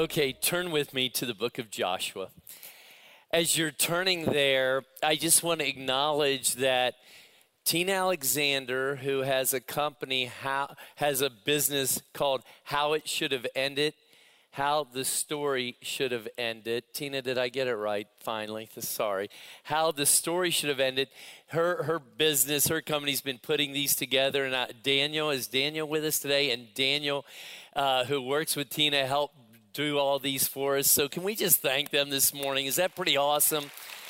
Okay, turn with me to the book of Joshua. As you're turning there, I just want to acknowledge that Tina Alexander, who has a company, has a business called How It Should Have Ended, How the Story Should Have Ended. Tina, did I get it right? Finally, sorry. How the Story Should Have Ended. Her business, her company's been putting these together. And is Daniel with us today? And Daniel, who works with Tina, helped do all these for us. So can we just thank them this morning? Is that pretty awesome?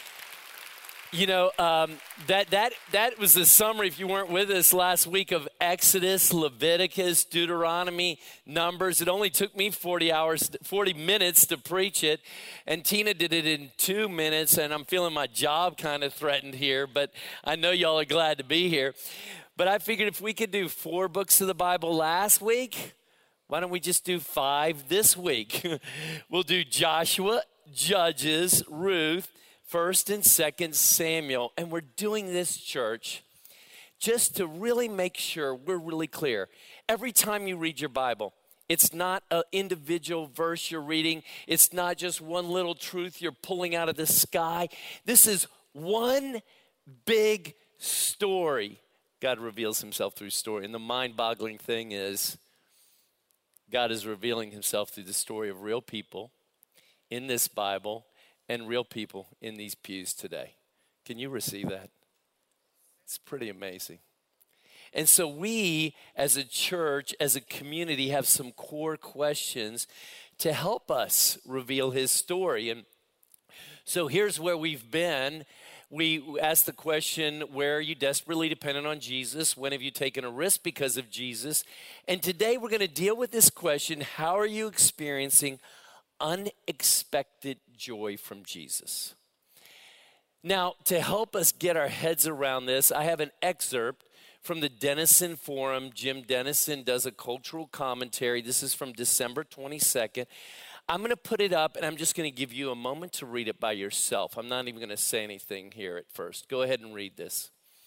You know, that was the summary, if you weren't with us last week, of Exodus, Leviticus, Deuteronomy, Numbers. It only took me 40 minutes to preach it, and Tina did it in 2 minutes, and I'm feeling my job kind of threatened here, but I know y'all are glad to be here. But I figured if we could do 4 books of the Bible last week, why don't we just do 5 this week? We'll do Joshua, Judges, Ruth, 1st and 2nd Samuel. And we're doing this, church, just to really make sure we're really clear. Every time you read your Bible, it's not an individual verse you're reading. It's not just one little truth you're pulling out of the sky. This is one big story. God reveals himself through story. And the mind-boggling thing is, God is revealing himself through the story of real people in this Bible and real people in these pews today. Can you receive that? It's pretty amazing. And so we, as a church, as a community, have some core questions to help us reveal his story. And so here's where we've been. We asked the question, where are you desperately dependent on Jesus? When have you taken a risk because of Jesus? And today we're going to deal with this question, how are you experiencing unexpected joy from Jesus? Now, to help us get our heads around this, I have an excerpt from the Denison Forum. Jim Denison does a cultural commentary. This is from December 22nd. I'm going to put it up, and I'm just going to give you a moment to read it by yourself. I'm not even going to say anything here at first. Go ahead and read this.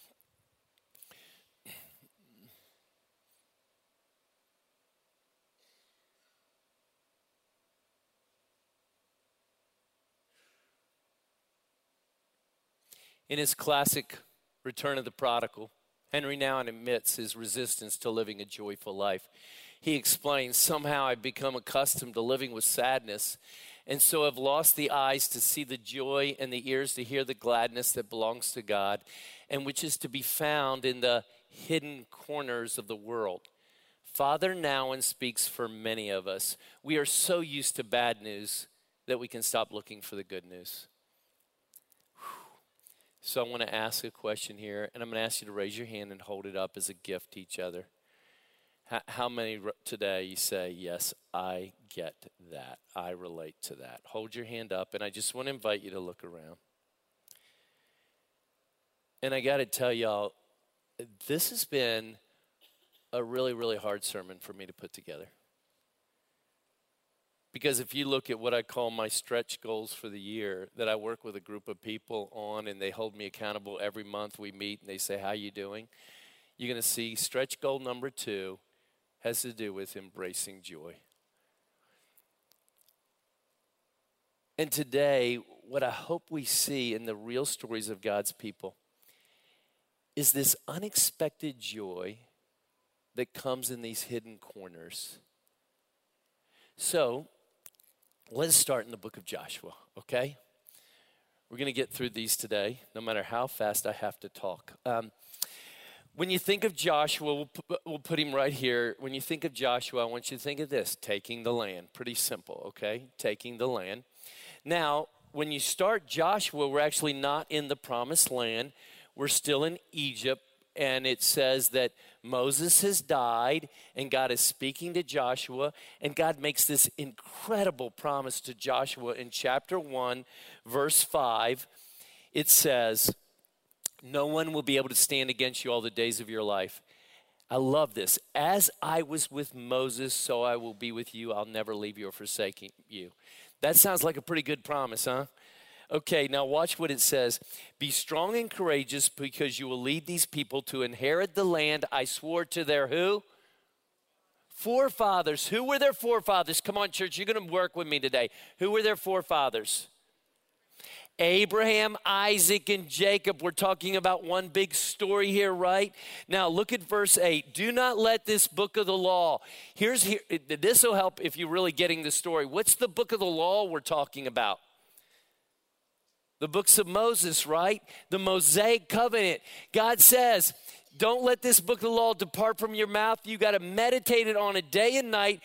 In his classic Return of the Prodigal, Henry Nouwen admits his resistance to living a joyful life. He explains, somehow I've become accustomed to living with sadness, and so have lost the eyes to see the joy and the ears to hear the gladness that belongs to God, and which is to be found in the hidden corners of the world. Father Nouwen speaks for many of us. We are so used to bad news that we can stop looking for the good news. So I want to ask a question here, and I'm going to ask you to raise your hand and hold it up as a gift to each other. How many today you say, yes, I get that. I relate to that. Hold your hand up, and I just want to invite you to look around. And I got to tell y'all, this has been a really, really hard sermon for me to put together. Because if you look at what I call my stretch goals for the year, that I work with a group of people on, and they hold me accountable every month we meet, and they say, how you doing? You're going to see stretch goal number 2 has to do with embracing joy. And today, what I hope we see in the real stories of God's people is this unexpected joy that comes in these hidden corners. So, let's start in the book of Joshua, okay? We're going to get through these today, no matter how fast I have to talk. When you think of Joshua, we'll put him right here. When you think of Joshua, I want you to think of this, taking the land. Pretty simple, okay? Taking the land. Now, when you start Joshua, we're actually not in the promised land. We're still in Egypt, and it says that Moses has died, and God is speaking to Joshua, and God makes this incredible promise to Joshua in chapter 1, verse 5. It says, no one will be able to stand against you all the days of your life. I love this. As I was with Moses, so I will be with you. I'll never leave you or forsake you. That sounds like a pretty good promise, huh? Okay, now watch what it says. Be strong and courageous because you will lead these people to inherit the land I swore to their who? Forefathers. Who were their forefathers? Come on, church, you're going to work with me today. Who were their forefathers? Abraham, Isaac, and Jacob. We're talking about one big story here, right? Now, look at verse 8. Do not let this book of the law. This will help if you're really getting the story. What's the book of the law we're talking about? The books of Moses, right? The Mosaic covenant. God says, don't let this book of the law depart from your mouth. You got to meditate it on it day and night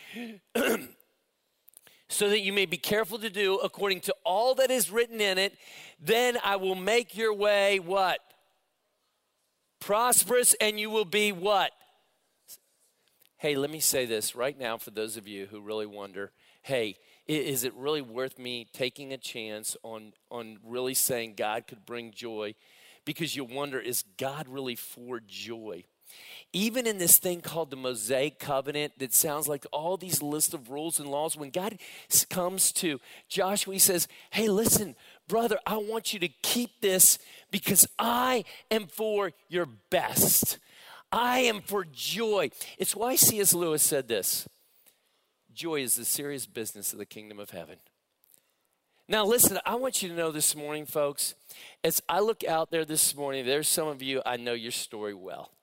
so that you may be careful to do according to all that is written in it. Then I will make your way what? Prosperous, and you will be what? Hey, let me say this right now for those of you who really wonder, hey, is it really worth me taking a chance on really saying God could bring joy? Because you wonder, is God really for joy? Even in this thing called the Mosaic covenant that sounds like all these lists of rules and laws, when God comes to Joshua, he says, hey, listen, brother, I want you to keep this because I am for your best. I am for joy. It's why C.S. Lewis said this. Joy is the serious business of the kingdom of heaven. Now, listen, I want you to know this morning, folks, as I look out there this morning, there's some of you, I know your story well.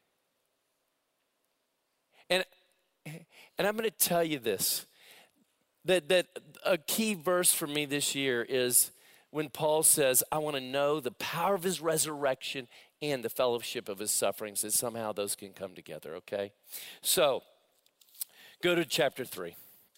And I'm going to tell you this, that a key verse for me this year is when Paul says, I want to know the power of his resurrection and the fellowship of his sufferings, that somehow those can come together, okay? So, go to chapter 3.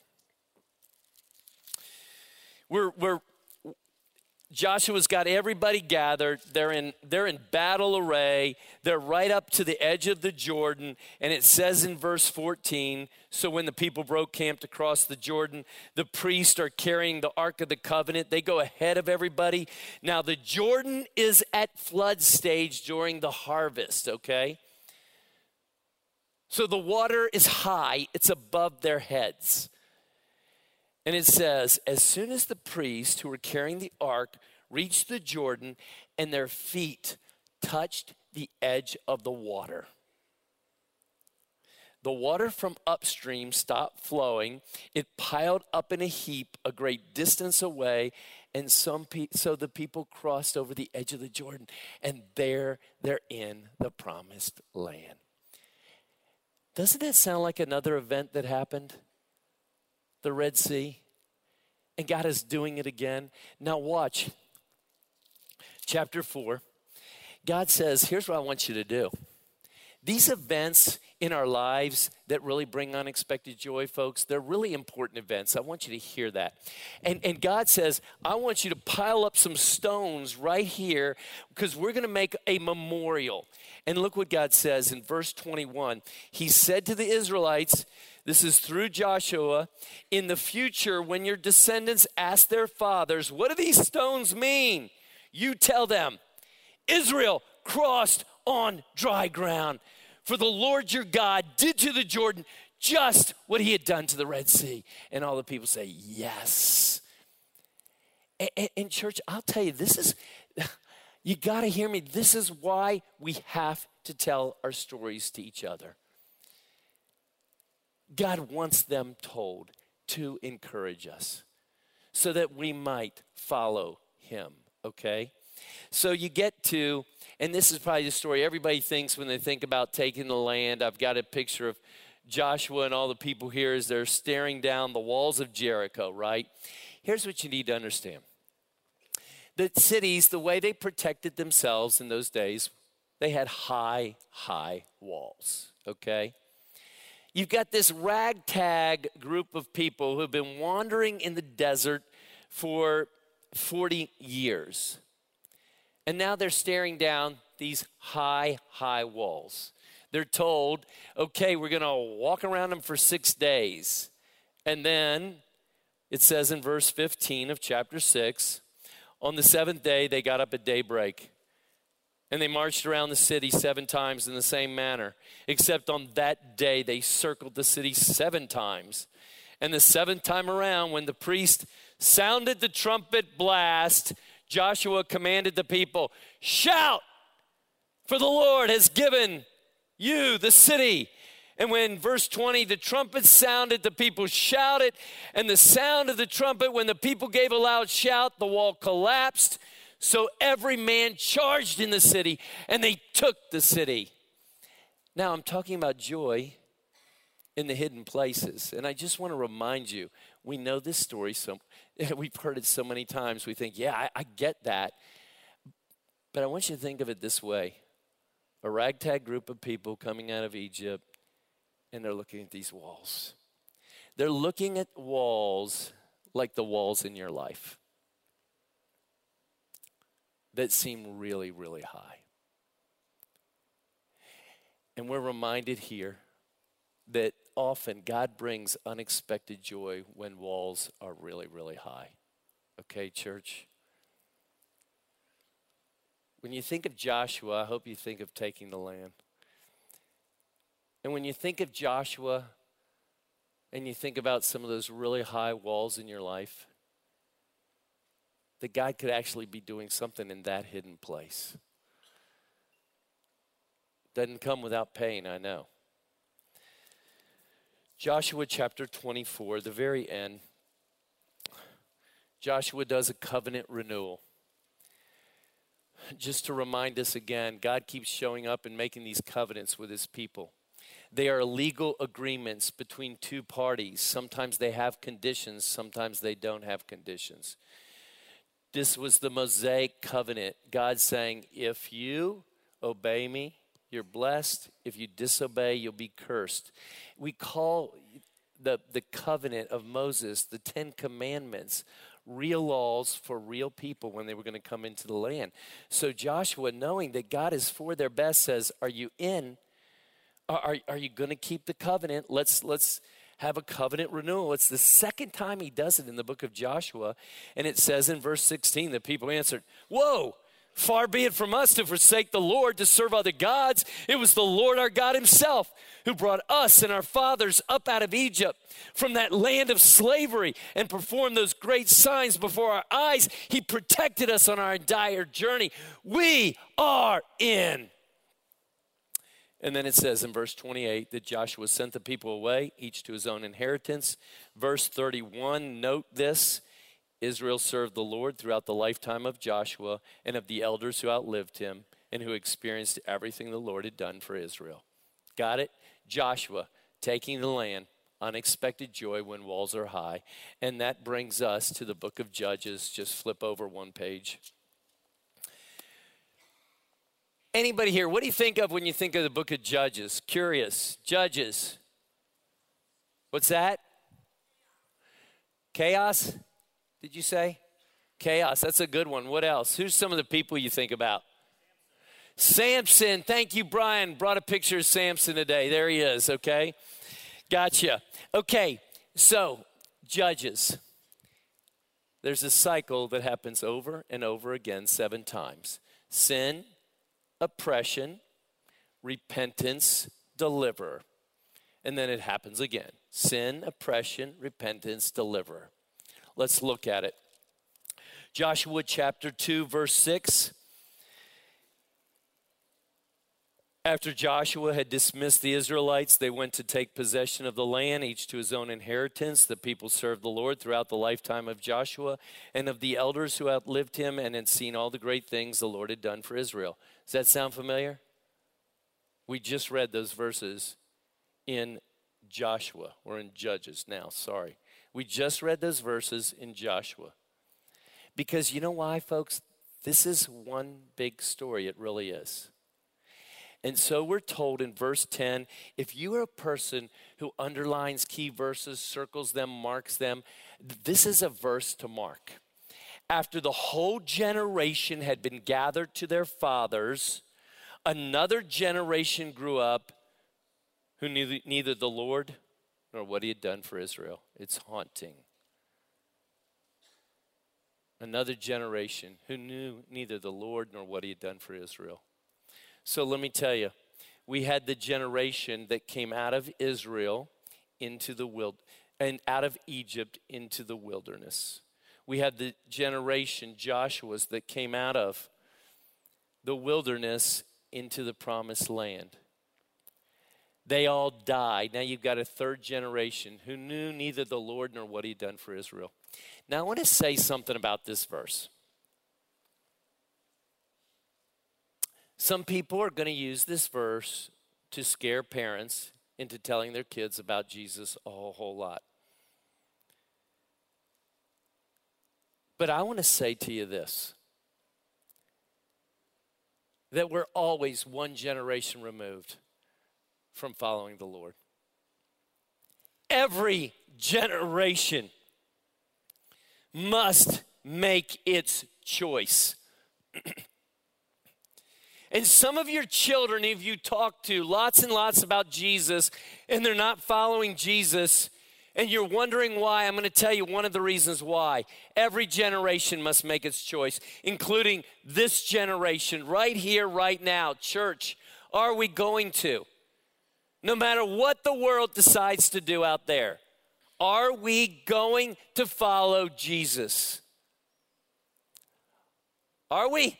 Joshua's got everybody gathered. They're in battle array. They're right up to the edge of the Jordan. And it says in verse 14, so when the people broke camp to cross the Jordan, the priests are carrying the Ark of the Covenant. They go ahead of everybody. Now the Jordan is at flood stage during the harvest, okay? So the water is high. It's above their heads. And it says, as soon as the priests who were carrying the ark reached the Jordan and their feet touched the edge of the water, the water from upstream stopped flowing. It piled up in a heap a great distance away, and so the people crossed over the edge of the Jordan, and there they're in the promised land. Doesn't that sound like another event that happened? The Red Sea, and God is doing it again. Now watch, chapter 4, God says, here's what I want you to do. These events in our lives that really bring unexpected joy, folks, they're really important events. I want you to hear that. And God says, I want you to pile up some stones right here because we're going to make a memorial. And look what God says in verse 21. He said to the Israelites, this is through Joshua, in the future when your descendants ask their fathers, what do these stones mean? You tell them, Israel crossed on dry ground. For the Lord your God did to the Jordan just what he had done to the Red Sea. And all the people say, yes. And church, I'll tell you, this is, you got to hear me. This is why we have to tell our stories to each other. God wants them told to encourage us so that we might follow him, okay? So you get to, and this is probably the story everybody thinks when they think about taking the land. I've got a picture of Joshua and all the people here as they're staring down the walls of Jericho, right? Here's what you need to understand. The cities, the way they protected themselves in those days, they had high, high walls, okay? You've got this ragtag group of people who have been wandering in the desert for 40 years. And now they're staring down these high, high walls. They're told, okay, we're going to walk around them for 6 days. And then it says in verse 15 of chapter 6, on the seventh day, they got up at daybreak. And they marched around the city 7 times in the same manner. Except on that day, they circled the city 7 times. And the 7th time around, when the priest sounded the trumpet blast, Joshua commanded the people, shout, for the Lord has given you the city. And when, verse 20, the trumpet sounded, the people shouted, and the sound of the trumpet, when the people gave a loud shout, the wall collapsed. So every man charged in the city, and they took the city. Now, I'm talking about joy in the hidden places. And I just want to remind you, we know this story, so we've heard it so many times. We think, yeah, I get that. But I want you to think of it this way. A ragtag group of people coming out of Egypt, and they're looking at these walls. They're looking at walls like the walls in your life that seem really, really high. And we're reminded here that often God brings unexpected joy when walls are really, really high. Okay, church? When you think of Joshua, I hope you think of taking the land. And when you think of Joshua and you think about some of those really high walls in your life, that God could actually be doing something in that hidden place. Doesn't come without pain, I know. Joshua chapter 24, the very end, Joshua does a covenant renewal. Just to remind us again, God keeps showing up and making these covenants with his people. They are legal agreements between two parties. Sometimes they have conditions, sometimes they don't have conditions. This was the Mosaic covenant. God saying, if you obey me, you're blessed. If you disobey, you'll be cursed. We call the covenant of Moses, the 10 Commandments, real laws for real people when they were going to come into the land. So Joshua, knowing that God is for their best, says, are you in? Are you going to keep the covenant? Let's have a covenant renewal. It's the second time he does it in the book of Joshua. And it says in verse 16, the people answered, whoa, far be it from us to forsake the Lord, to serve other gods. It was the Lord our God himself who brought us and our fathers up out of Egypt from that land of slavery and performed those great signs before our eyes. He protected us on our entire journey. We are in. And then it says in verse 28 that Joshua sent the people away, each to his own inheritance. Verse 31, note this. Israel served the Lord throughout the lifetime of Joshua and of the elders who outlived him and who experienced everything the Lord had done for Israel. Got it? Joshua taking the land, unexpected joy when walls are high. And that brings us to the book of Judges. Just flip over one page. Anybody here, what do you think of when you think of the book of Judges? Curious. Judges. What's that? Chaos? Did you say? Chaos. That's a good one. What else? Who's some of the people you think about? Samson. Thank you, Brian. Brought a picture of Samson today. There he is, okay? Gotcha. Okay, so Judges. There's a cycle that happens over and over again 7 times. Sin, oppression, repentance, deliver. And then it happens again. Sin, oppression, repentance, deliver. Let's look at it. Joshua chapter 2, verse 6. After Joshua had dismissed the Israelites, they went to take possession of the land, each to his own inheritance. The people served the Lord throughout the lifetime of Joshua and of the elders who outlived him and had seen all the great things the Lord had done for Israel. Does that sound familiar? We just read those verses in Joshua, or in Judges now, sorry. We just read those verses in Joshua. Because you know why, folks? This is one big story, it really is. And so we're told in verse 10, if you are a person who underlines key verses, circles them, marks them, this is a verse to mark. After the whole generation had been gathered to their fathers, another generation grew up who knew neither the Lord nor what he had done for Israel. It's haunting. Another generation who knew neither the Lord nor what he had done for Israel. So let me tell you, we had the generation that came out of Israel into the and out of Egypt into the wilderness. We had the generation, Joshua's, that came out of the wilderness into the promised land. They all died. Now you've got a third generation who knew neither the Lord nor what he'd done for Israel. Now I want to say something about this verse. Some people are going to use this verse to scare parents into telling their kids about Jesus a whole lot. But I want to say to you this, that we're always one generation removed from following the Lord. Every generation must make its choice. And some of your children, if you talk to lots and lots about Jesus and they're not following Jesus, and you're wondering why, I'm going to tell you one of the reasons why. Every generation must make its choice, including this generation right here, right now. Church, are we going to? No matter what the world decides to do out there, are we going to follow Jesus? Are we?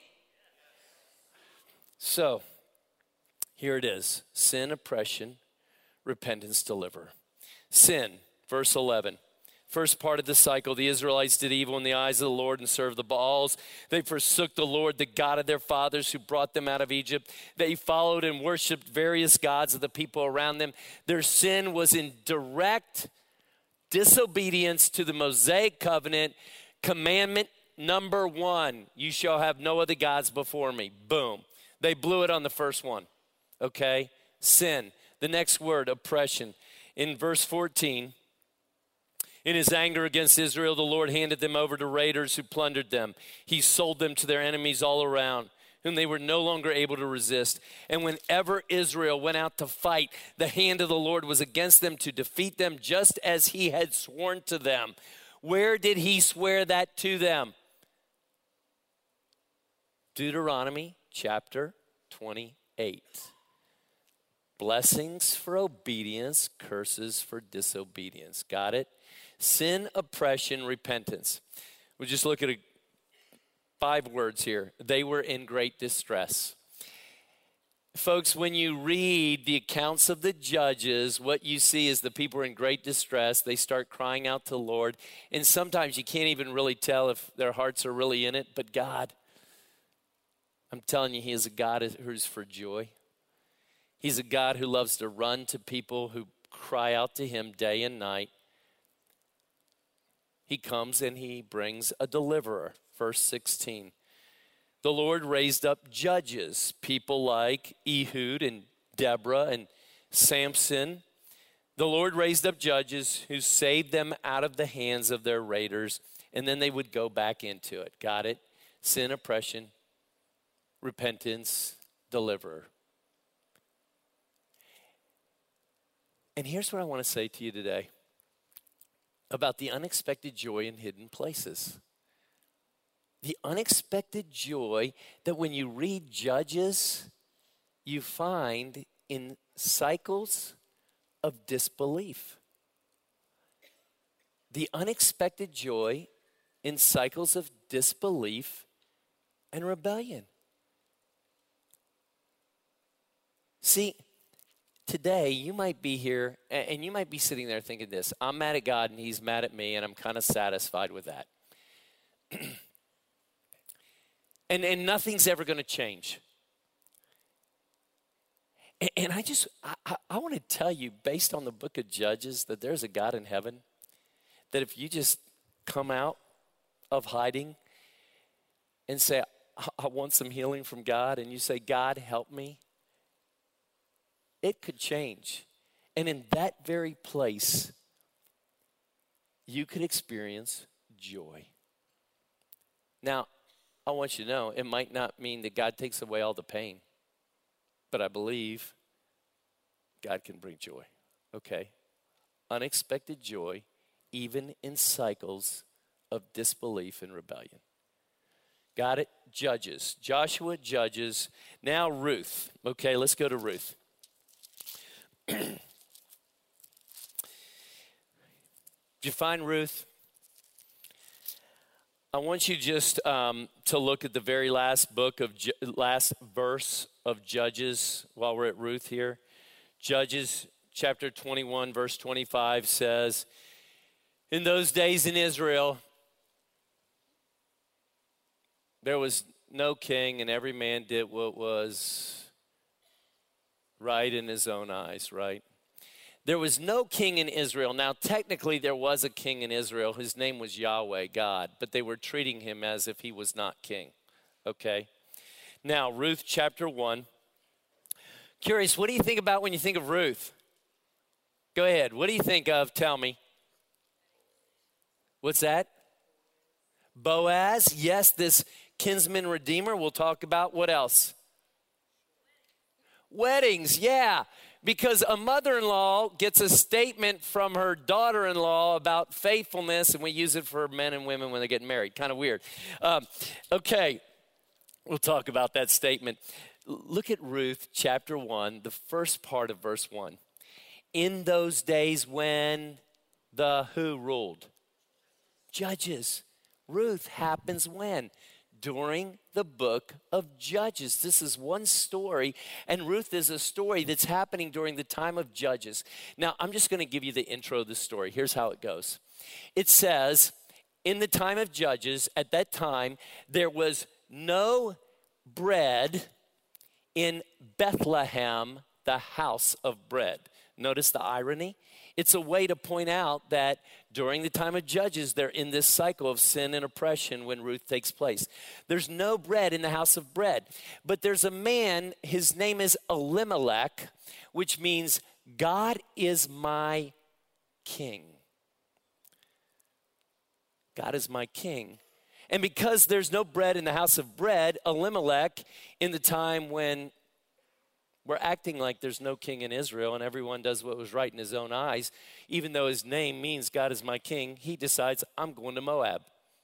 So, here it is. Sin, oppression, repentance, deliver. Sin, verse 11. First part of the cycle, the Israelites did evil in the eyes of the Lord and served the Baals. They forsook the Lord, the God of their fathers who brought them out of Egypt. They followed and worshiped various gods of the people around them. Their sin was in direct disobedience to the Mosaic covenant. Commandment number 1, you shall have no other gods before me. Boom. They blew it on the first one, okay? Sin. The next word, oppression. In verse 14, in his anger against Israel, the Lord handed them over to raiders who plundered them. He sold them to their enemies all around, whom they were no longer able to resist. And whenever Israel went out to fight, the hand of the Lord was against them to defeat them, just as he had sworn to them. Where did he swear that to them? Deuteronomy chapter 28. Blessings for obedience, curses for disobedience. Got it? Sin, oppression, repentance. We'll just look at 5 words here. They were in great distress. Folks, when you read the accounts of the judges, what you see is the people are in great distress. They start crying out to the Lord. And sometimes you can't even really tell if their hearts are really in it. But God, I'm telling you, he is a God who's for joy. He's a God who loves to run to people who cry out to him day and night. He comes and he brings a deliverer. Verse 16. The Lord raised up judges, people like Ehud and Deborah and Samson. The Lord raised up judges who saved them out of the hands of their raiders, and then they would go back into it. Got it? Sin, oppression, repentance, deliverer. And here's what I want to say to you today about the unexpected joy in hidden places. The unexpected joy that when you read Judges, you find in cycles of disbelief. The unexpected joy in cycles of disbelief and rebellion. See, today you might be here and you might be sitting there thinking this: I'm mad at God and he's mad at me, and I'm kind of satisfied with that. And nothing's ever going to change. And I want to tell you, based on the book of Judges, that there's a God in heaven, that if you just come out of hiding and say, I want some healing from God, and you say, God, help me, it could change. And in that very place, you could experience joy. Now, I want you to know, it might not mean that God takes away all the pain, but I believe God can bring joy, okay? Unexpected joy, even in cycles of disbelief and rebellion. Got it? Judges. Joshua, Judges. Now Ruth. Okay, let's go to Ruth. Did you find Ruth? I want you just to look at the very last verse of Judges while we're at Ruth here. Judges chapter 21, verse 25 says, in those days in Israel, there was no king, and every man did what was right in his own eyes, right? There was no king in Israel. Now, technically, there was a king in Israel. His name was Yahweh, God, but they were treating him as if he was not king, okay? Now, Ruth chapter 1. Curious, what do you think about when you think of Ruth? Go ahead. What do you think of? Tell me. What's that? Boaz. Yes, this kinsman redeemer. We'll talk about. What else? Weddings. Yeah. Because a mother-in-law gets a statement from her daughter-in-law about faithfulness, and we use it for men and women when they get married. Kind of weird. Okay, we'll talk about that statement. Look at Ruth chapter 1, the first part of verse 1. In those days when the who ruled? Judges. Ruth happens when? During the book of Judges. This is one story, and Ruth is a story that's happening during the time of Judges. Now, I'm just going to give you the intro of the story. Here's how it goes. It says, in the time of Judges, at that time, there was no bread in Bethlehem, the house of bread. Notice the irony? It's a way to point out that during the time of Judges, they're in this cycle of sin and oppression when Ruth takes place. There's no bread in the house of bread. But there's a man, his name is Elimelech, which means God is my king. God is my king. And because there's no bread in the house of bread, Elimelech, in the time when we're acting like there's no king in Israel and everyone does what was right in his own eyes, even though his name means God is my king, he decides, I'm going to Moab,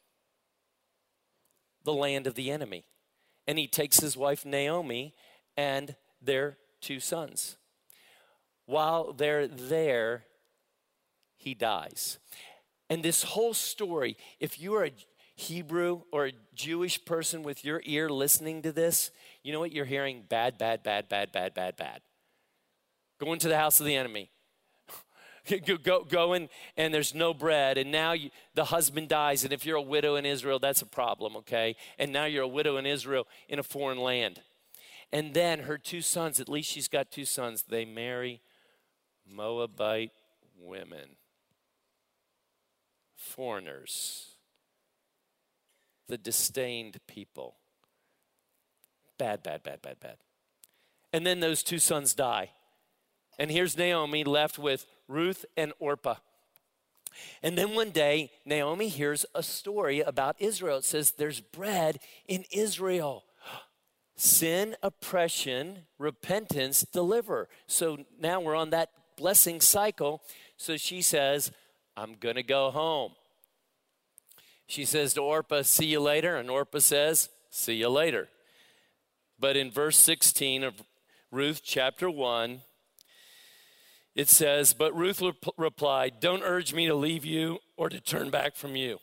the land of the enemy. And he takes his wife Naomi and their 2 sons. While they're there, he dies. And this whole story, if you are a Hebrew or a Jewish person with your ear listening to this, you know what you're hearing? Bad, bad, bad, bad, bad, bad, bad. Go into the house of the enemy. Go in, and there's no bread, and now the husband dies, and if you're a widow in Israel, that's a problem, okay? And now you're a widow in Israel in a foreign land. And then her 2 sons, at least she's got 2 sons, they marry Moabite women. Foreigners. The disdained people. Bad, bad, bad, bad, bad. And then those 2 sons die. And here's Naomi left with Ruth and Orpah. And then one day, Naomi hears a story about Israel. It says there's bread in Israel. Sin, oppression, repentance, deliver. So now we're on that blessing cycle. So she says, I'm going to go home. She says to Orpah, see you later. And Orpah says, see you later. But in verse 16 of Ruth chapter 1, it says, but Ruth replied, don't urge me to leave you or to turn back from you.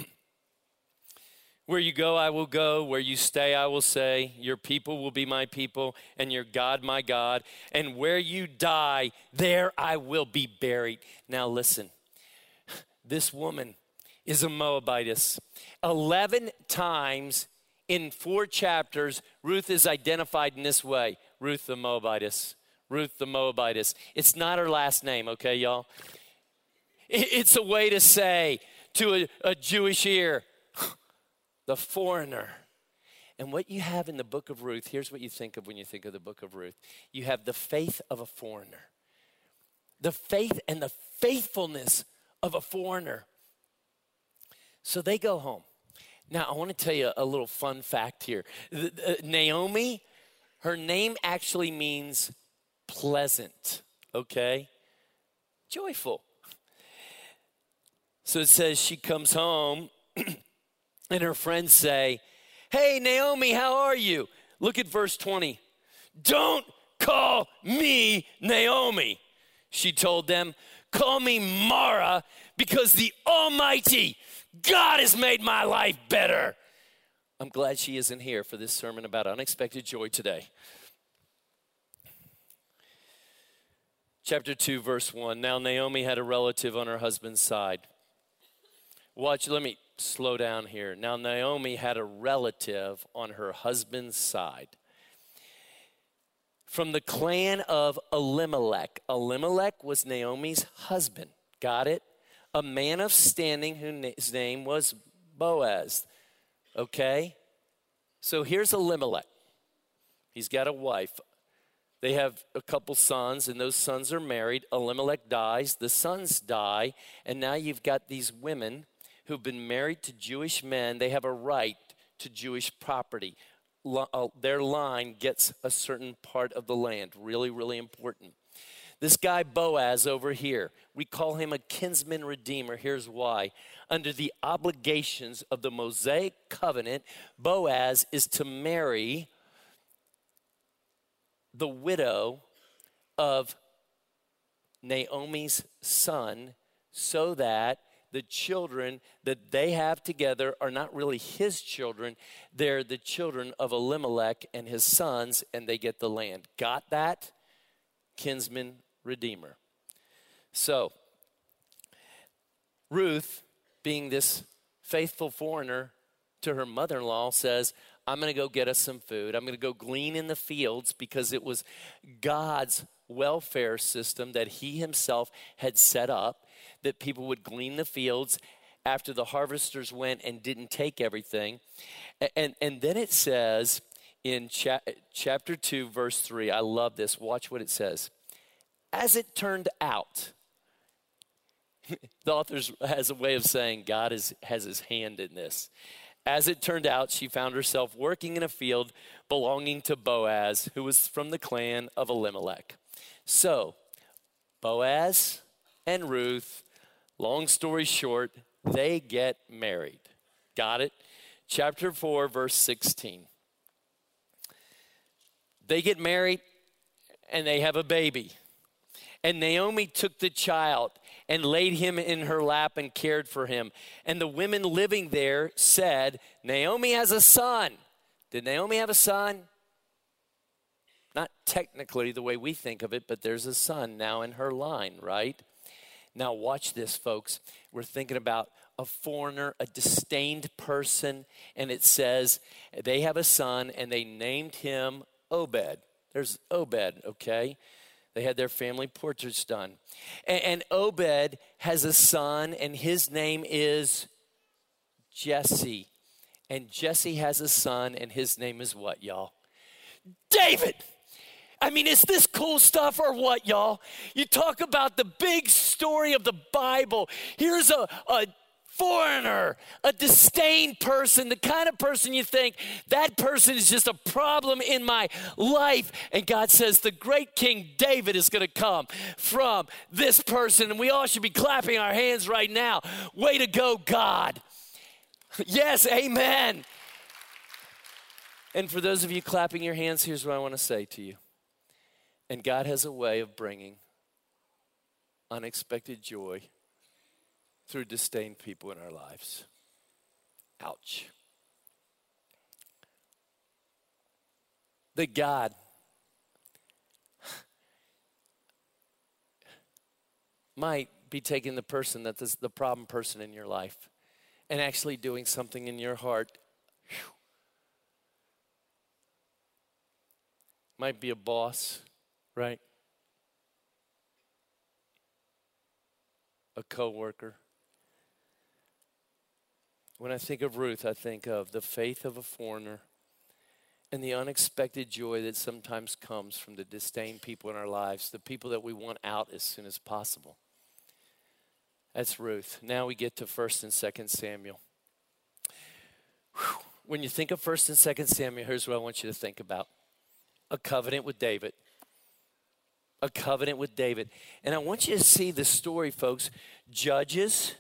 Where you go, I will go. Where you stay, I will stay. Your people will be my people, and your God, my God. And where you die, there I will be buried. Now listen, this woman is a Moabitess. 11 times in 4 chapters, Ruth is identified in this way. Ruth the Moabitess. Ruth the Moabitess. It's not her last name, okay, y'all? It's a way to say to a Jewish ear, the foreigner. And what you have in the book of Ruth, here's what you think of when you think of the book of Ruth. You have the faith of a foreigner. The faith and the faithfulness of a foreigner. So they go home. Now, I want to tell you a little fun fact here. Naomi, her name actually means pleasant, okay? Joyful. So it says she comes home, and her friends say, hey, Naomi, how are you? Look at verse 20. Don't call me Naomi, she told them. Call me Mara, because the Almighty God has made my life better. I'm glad she isn't here for this sermon about unexpected joy today. Chapter 2, verse 1. Now Naomi had a relative on her husband's side. Watch, let me slow down here. Now Naomi had a relative on her husband's side from the clan of Elimelech. Elimelech was Naomi's husband. Got it? A man of standing whose name was Boaz. Okay? So here's Elimelech. He's got a wife. They have a couple sons, and those sons are married. Elimelech dies, the sons die, and now you've got these women who've been married to Jewish men. They have a right to Jewish property. Their line gets a certain part of the land. Really, really important. This guy Boaz over here, we call him a kinsman redeemer. Here's why. Under the obligations of the Mosaic covenant, Boaz is to marry the widow of Naomi's son so that the children that they have together are not really his children. They're the children of Elimelech and his sons, and they get the land. Got that? Kinsman redeemer. So, Ruth, being this faithful foreigner to her mother-in-law, says, I'm going to go get us some food. I'm going to go glean in the fields because it was God's welfare system that he himself had set up, that people would glean the fields after the harvesters went and didn't take everything. And then it says in chapter 2, verse 3, I love this. Watch what it says. As it turned out, the author has a way of saying God has his hand in this. As it turned out, she found herself working in a field belonging to Boaz, who was from the clan of Elimelech. So, Boaz and Ruth, long story short, they get married. Got it? Chapter 4, verse 16. They get married and they have a baby. And Naomi took the child and laid him in her lap and cared for him. And the women living there said, Naomi has a son. Did Naomi have a son? Not technically the way we think of it, but there's a son now in her line, right? Now watch this, folks. We're thinking about a foreigner, a disdained person, and it says they have a son and they named him Obed. There's Obed, okay? They had their family portraits done. And Obed has a son, and his name is Jesse. And Jesse has a son, and his name is what, y'all? David! I mean, is this cool stuff or what, y'all? You talk about the big story of the Bible. Here's a foreigner, a disdained person, the kind of person you think, that person is just a problem in my life. And God says the great King David is going to come from this person. And we all should be clapping our hands right now. Way to go, God. Yes, amen. And for those of you clapping your hands, here's what I want to say to you. And God has a way of bringing unexpected joy through disdained people in our lives. Ouch. That God might be taking the person that is the problem person in your life and actually doing something in your heart. Whew. Might be a boss, right? A coworker. When I think of Ruth, I think of the faith of a foreigner and the unexpected joy that sometimes comes from the disdained people in our lives, the people that we want out as soon as possible. That's Ruth. Now we get to 1 and 2 Samuel. Whew. When you think of 1 and 2 Samuel, here's what I want you to think about. A covenant with David. A covenant with David. And I want you to see the story, folks. Judges,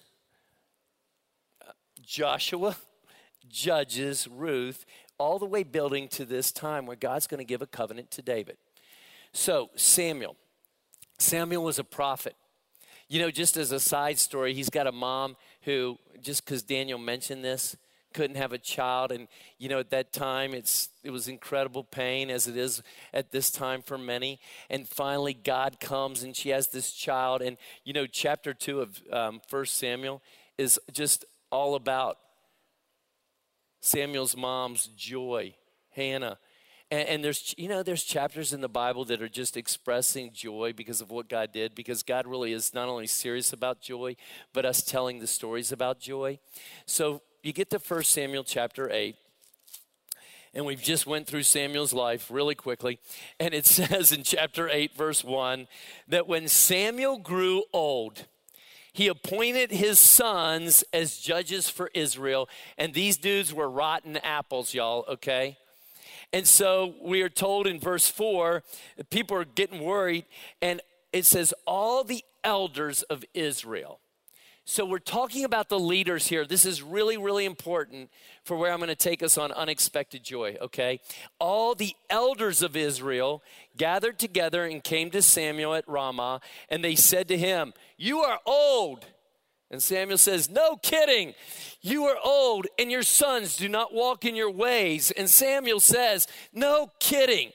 Joshua, Judges, Ruth, all the way building to this time where God's going to give a covenant to David. So, Samuel was a prophet. You know, just as a side story, he's got a mom who, just because Daniel mentioned this, couldn't have a child. And, at that time, it was incredible pain, as it is at this time for many. And finally, God comes and she has this child. And, chapter 2 of 1 Samuel is just all about Samuel's mom's joy, Hannah. And there's chapters in the Bible that are just expressing joy because of what God did, because God really is not only serious about joy, but us telling the stories about joy. So you get to 1 Samuel chapter 8, and we've just went through Samuel's life really quickly. And it says in chapter 8, verse 1, that when Samuel grew old, he appointed his sons as judges for Israel. And these dudes were rotten apples, y'all, okay? And so we are told in verse 4, that people are getting worried, and it says, all the elders of Israel. So we're talking about the leaders here. This is really, really important for where I'm going to take us on unexpected joy, okay? All the elders of Israel gathered together and came to Samuel at Ramah, and they said to him, "You are old." And Samuel says, "No kidding. You are old, and your sons do not walk in your ways." And Samuel says, "No kidding.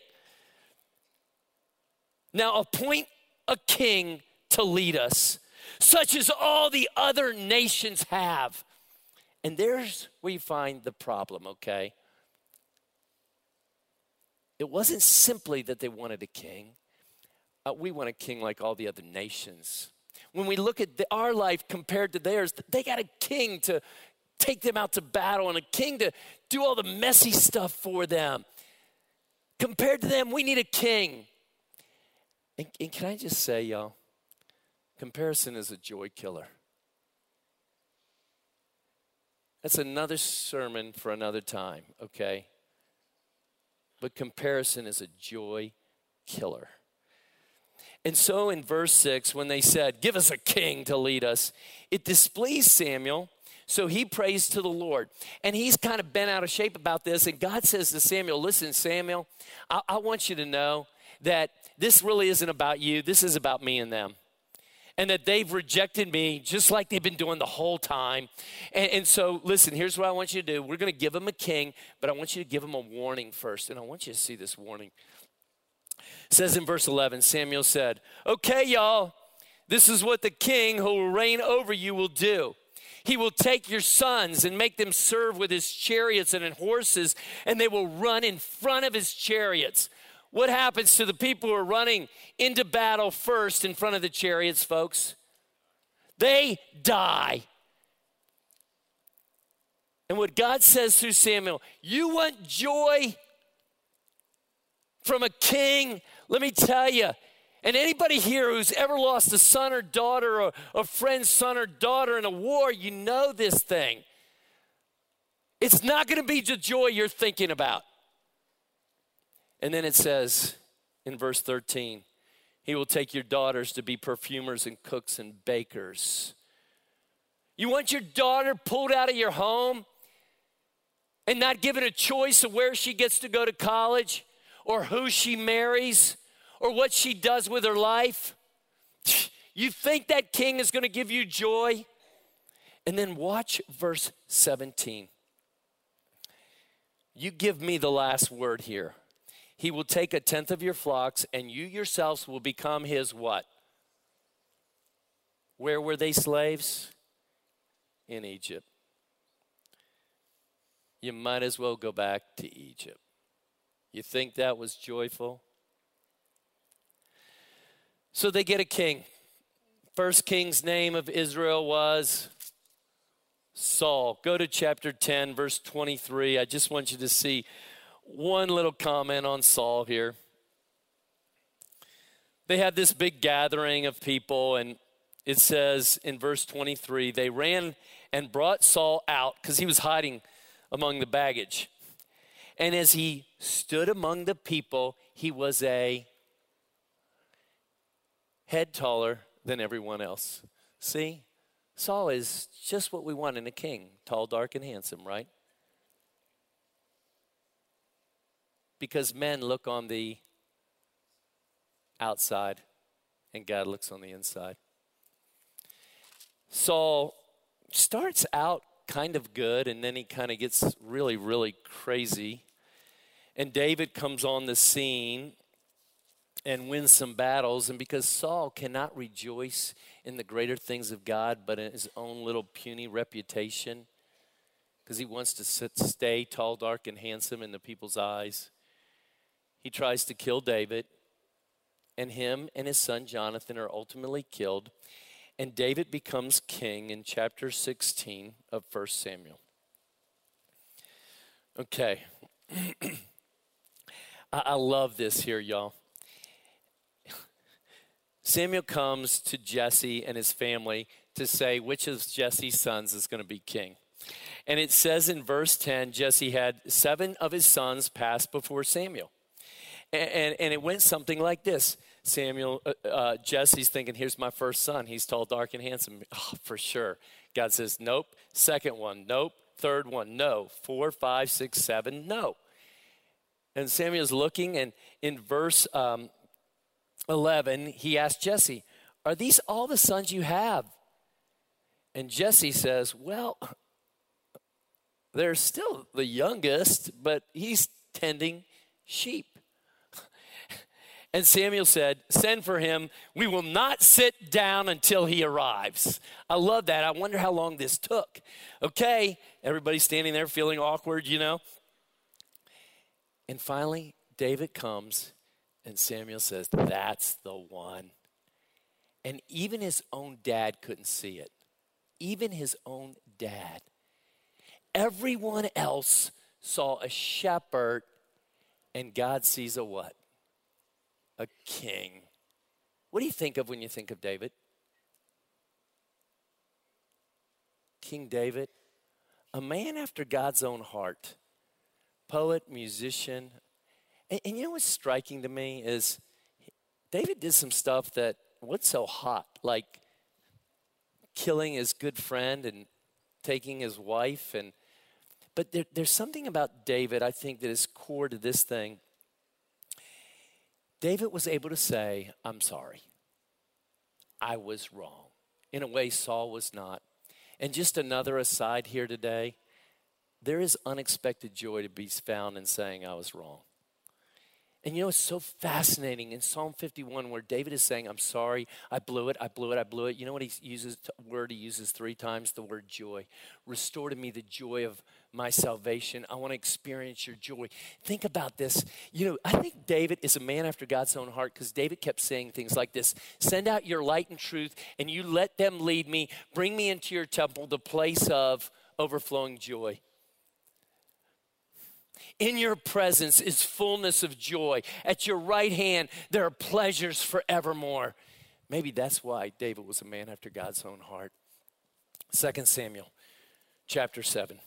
Now appoint a king to lead us, such as all the other nations have." And there's where you find the problem, okay? It wasn't simply that they wanted a king. We want a king like all the other nations. When we look at our life compared to theirs, they got a king to take them out to battle and a king to do all the messy stuff for them. Compared to them, we need a king. And can I just say, y'all, comparison is a joy killer. That's another sermon for another time, okay? But comparison is a joy killer. And so in verse 6, when they said, "Give us a king to lead us," it displeased Samuel, so he prays to the Lord. And he's kind of bent out of shape about this, and God says to Samuel, "Listen, Samuel, I want you to know that this really isn't about you. This is about me and them. And that they've rejected me just like they've been doing the whole time. And so, listen, here's what I want you to do. We're going to give them a king, but I want you to give them a warning first. And I want you to see this warning. It says in verse 11, Samuel said, "Okay, y'all, this is what the king who will reign over you will do. He will take your sons and make them serve with his chariots and in horses, and they will run in front of his chariots." What happens to the people who are running into battle first in front of the chariots, folks? They die. And what God says through Samuel, you want joy from a king? Let me tell you, and anybody here who's ever lost a son or daughter or a friend's son or daughter in a war, you know this thing. It's not going to be the joy you're thinking about. And then it says in verse 13, he will take your daughters to be perfumers and cooks and bakers. You want your daughter pulled out of your home and not given a choice of where she gets to go to college or who she marries or what she does with her life? You think that king is going to give you joy? And then watch verse 17. You give me the last word here. He will take a tenth of your flocks, and you yourselves will become his what? Where were they slaves? In Egypt. You might as well go back to Egypt. You think that was joyful? So they get a king. First king's name of Israel was Saul. Go to chapter 10, verse 23. I just want you to see one little comment on Saul here. They had this big gathering of people, and it says in verse 23, they ran and brought Saul out because he was hiding among the baggage. And as he stood among the people, he was a head taller than everyone else. See, Saul is just what we want in a king, tall, dark, and handsome, right? Because men look on the outside and God looks on the inside. Saul starts out kind of good, and then he kind of gets really, really crazy. And David comes on the scene and wins some battles. And because Saul cannot rejoice in the greater things of God, but in his own little puny reputation, because he wants to stay tall, dark, and handsome in the people's eyes, he tries to kill David. And him and his son Jonathan are ultimately killed. And David becomes king in chapter 16 of 1 Samuel. Okay. I love this here, y'all. Samuel comes to Jesse and his family to say which of Jesse's sons is going to be king. And it says in verse 10, Jesse had 7 of his sons pass before Samuel. And it went something like this. Jesse's thinking, here's my first son. He's tall, dark, and handsome. Oh, for sure. God says, nope. Second one, nope. Third one, no. 4, 5, 6, 7, no. And Samuel's looking, and in verse 11, he asked Jesse, are these all the sons you have? And Jesse says, well, they're still the youngest, but he's tending sheep. And Samuel said, send for him. We will not sit down until he arrives. I love that. I wonder how long this took. Okay, everybody's standing there feeling awkward, you know. And finally, David comes, and Samuel says, that's the one. And even his own dad couldn't see it. Even his own dad. Everyone else saw a shepherd, and God sees a what? A king. What do you think of when you think of David? King David, a man after God's own heart, poet, musician. And you know what's striking to me is David did some stuff that wasn't so hot, like killing his good friend and taking his wife. But there's something about David, I think, that is core to this thing. David was able to say, I'm sorry. I was wrong. In a way, Saul was not. And just another aside here today, there is unexpected joy to be found in saying I was wrong. And you know, it's so fascinating in Psalm 51 where David is saying, I'm sorry, I blew it. You know what word he uses 3 times? The word joy. Restore to me the joy of my salvation. I want to experience your joy. Think about this. You know, I think David is a man after God's own heart because David kept saying things like this. Send out your light and truth and you let them lead me. Bring me into your temple, the place of overflowing joy. In your presence is fullness of joy. At your right hand, there are pleasures forevermore. Maybe that's why David was a man after God's own heart. 2 Samuel chapter 7.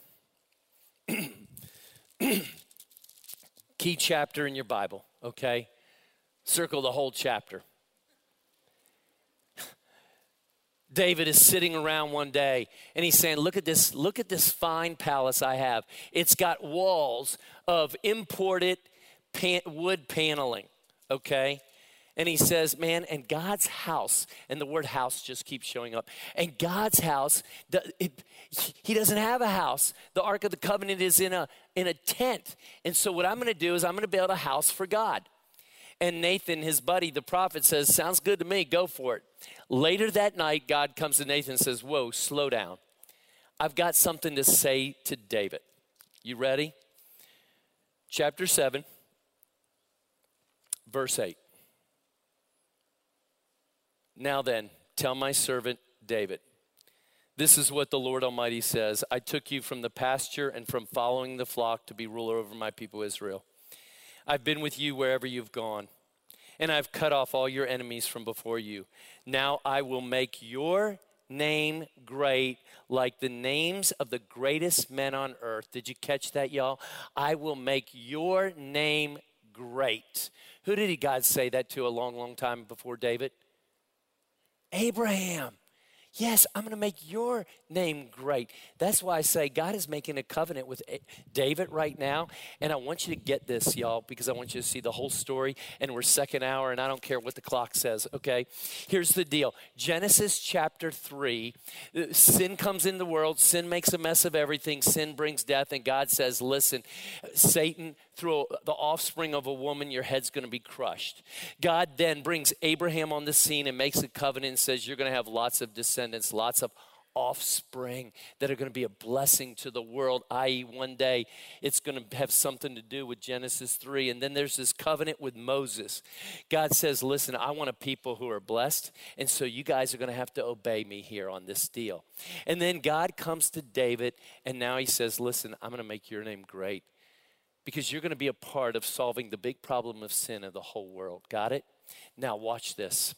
Key chapter in your Bible, okay? Circle the whole chapter. David is sitting around one day and he's saying, look at this fine palace I have. It's got walls of imported wood paneling, okay? And he says, man, and God's house, and the word house just keeps showing up. And God's house, he doesn't have a house. The Ark of the Covenant is in a tent. And so what I'm going to do is I'm going to build a house for God. And Nathan, his buddy, the prophet, says, sounds good to me, go for it. Later that night, God comes to Nathan and says, whoa, slow down. I've got something to say to David. You ready? Chapter 7, verse 8. Now then, tell my servant David, this is what the Lord Almighty says. I took you from the pasture and from following the flock to be ruler over my people Israel. I've been with you wherever you've gone, and I've cut off all your enemies from before you. Now I will make your name great like the names of the greatest men on earth. Did you catch that, y'all? I will make your name great. Who did God say that to a long, long time before David? Abraham. Yes, I'm going to make your name great. That's why I say God is making a covenant with David right now. And I want you to get this, y'all, because I want you to see the whole story. And we're second hour, and I don't care what the clock says, okay? Here's the deal. Genesis chapter 3, sin comes in the world. Sin makes a mess of everything. Sin brings death. And God says, listen, Satan, through the offspring of a woman, your head's going to be crushed. God then brings Abraham on the scene and makes a covenant and says, you're going to have lots of descendants, lots of offspring that are going to be a blessing to the world, i.e. one day it's going to have something to do with Genesis 3. And then there's this covenant with Moses. God says, listen, I want a people who are blessed, and so you guys are going to have to obey me here on this deal. And then God comes to David, and now he says, listen, I'm going to make your name great, because you're going to be a part of solving the big problem of sin of the whole world. Got it? Now watch this.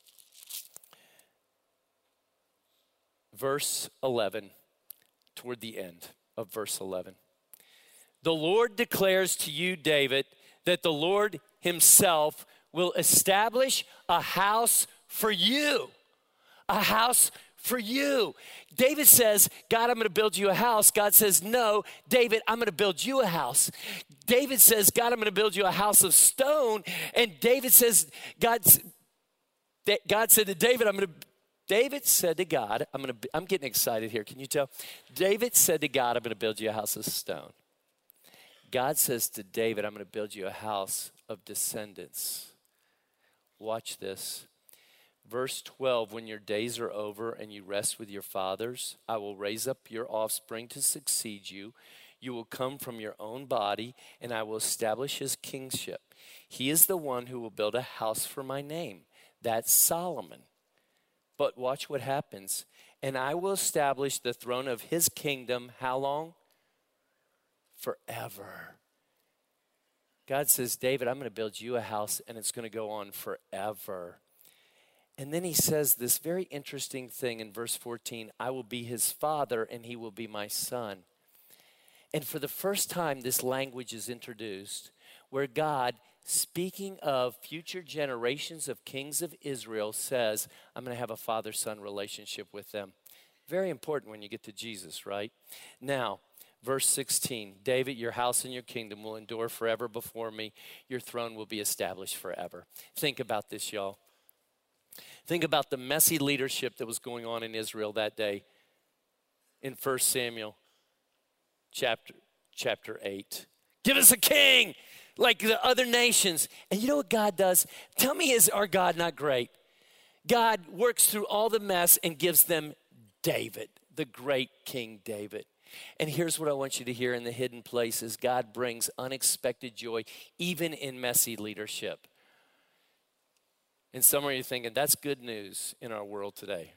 Verse 11, toward the end of verse 11. The Lord declares to you, David, that the Lord himself will establish a house for you. A house for you. David says, God, I'm going to build you a house. God says, no, David, I'm going to build you a house. David says, God, I'm going to build you a house of stone. And David says, God said to David, David said to God, I'm getting excited here. Can you tell? David said to God, I'm going to build you a house of stone. God says to David, I'm going to build you a house of descendants. Watch this. Verse 12, when your days are over and you rest with your fathers, I will raise up your offspring to succeed you. You will come from your own body, and I will establish his kingship. He is the one who will build a house for my name. That's Solomon. But watch what happens. And I will establish the throne of his kingdom. How long? Forever. God says, David, I'm going to build you a house, and it's going to go on forever. And then he says this very interesting thing in verse 14. I will be his father, and he will be my son. And for the first time, this language is introduced where God, speaking of future generations of kings of Israel, says, I'm going to have a father-son relationship with them. Very important when you get to Jesus, right? Now, verse 16, David, your house and your kingdom will endure forever before me. Your throne will be established forever. Think about this, y'all. Think about the messy leadership that was going on in Israel that day in 1 Samuel chapter 8. Give us a king like the other nations. And you know what God does? Tell me, is our God not great? God works through all the mess and gives them David, the great King David. And here's what I want you to hear in the hidden places. God brings unexpected joy even in messy leadership. And some of you are thinking, that's good news in our world today.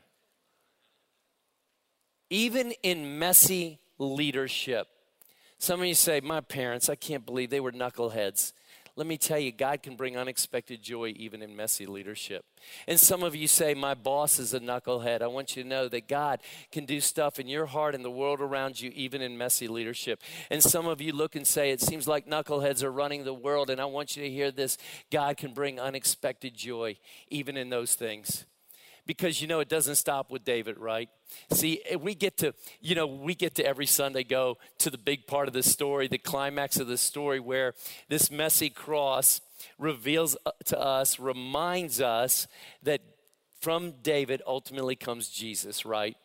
Even in messy leadership. Some of you say, my parents, I can't believe they were knuckleheads. Let me tell you, God can bring unexpected joy even in messy leadership. And some of you say, my boss is a knucklehead. I want you to know that God can do stuff in your heart and the world around you, even in messy leadership. And some of you look and say, it seems like knuckleheads are running the world. And I want you to hear this. God can bring unexpected joy even in those things. Because, you know, it doesn't stop with David, right? See, we get to every Sunday go to the big part of the story, the climax of the story where this messy cross reveals to us, reminds us that from David ultimately comes Jesus, right?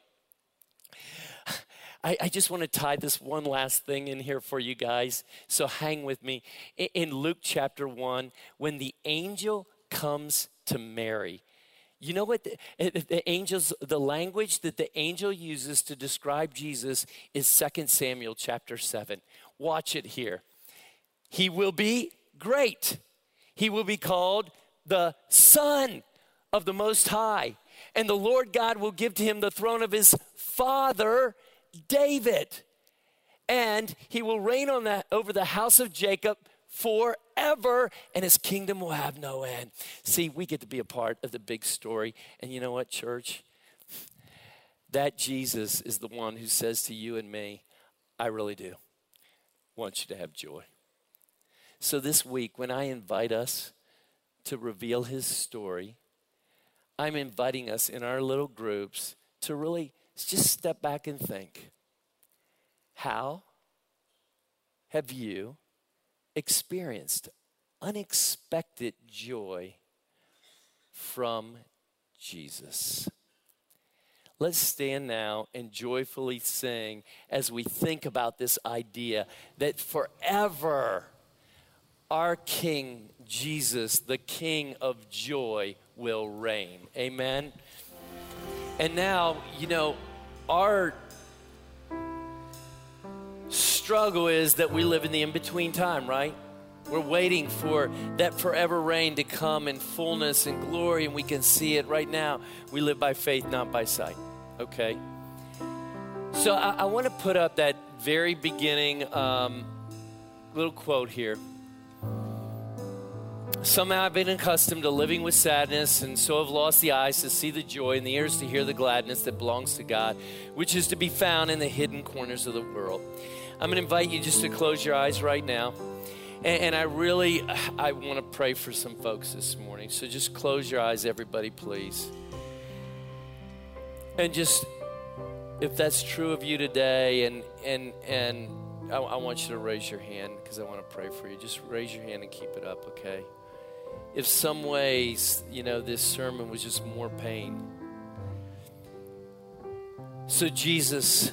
I just want to tie this one last thing in here for you guys. So hang with me. In Luke chapter 1, when the angel comes to Mary, you know what the language that the angel uses to describe Jesus is 2 Samuel chapter 7. Watch it here. He will be great. He will be called the Son of the Most High. And the Lord God will give to him the throne of his father, David. And he will reign over the house of Jacob forever, and his kingdom will have no end. See, we get to be a part of the big story. And you know what, church? That Jesus is the one who says to you and me, I really do want you to have joy. So this week, when I invite us to reveal his story, I'm inviting us in our little groups to really just step back and think, how have you experienced unexpected joy from Jesus? Let's stand now and joyfully sing as we think about this idea that forever our King Jesus, the King of joy, will reign. Amen. And now, our struggle is that we live in the in-between time, right? We're waiting for that forever reign to come in fullness and glory, and we can see it right now. We live by faith, not by sight, okay? So I want to put up that very beginning little quote here. Somehow I've been accustomed to living with sadness, and so have lost the eyes to see the joy and the ears to hear the gladness that belongs to God, which is to be found in the hidden corners of the world. I'm going to invite you just to close your eyes right now. And I want to pray for some folks this morning. So just close your eyes, everybody, please. And just, if that's true of you today, and I want you to raise your hand because I want to pray for you. Just raise your hand and keep it up, okay? If some ways, this sermon was just more pain. So Jesus,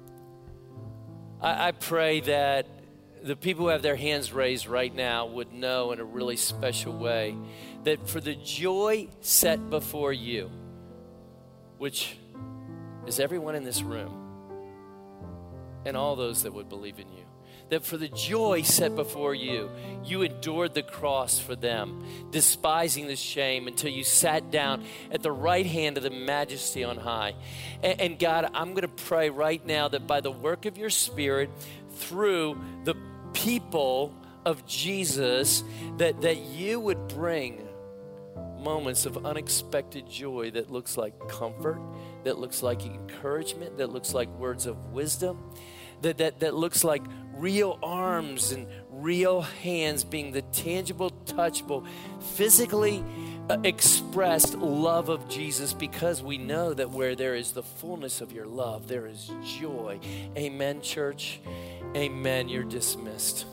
I pray that the people who have their hands raised right now would know in a really special way that for the joy set before you, which is everyone in this room and all those that would believe in you, that for the joy set before you, you endured the cross for them, despising the shame until you sat down at the right hand of the majesty on high. And God, I'm going to pray right now that by the work of your Spirit, through the people of Jesus, that you would bring moments of unexpected joy that looks like comfort, that looks like encouragement, that looks like words of wisdom, that looks like real arms and real hands being the tangible, touchable, physically expressed love of Jesus, because we know that where there is the fullness of your love, there is joy. Amen, church. Amen. You're dismissed.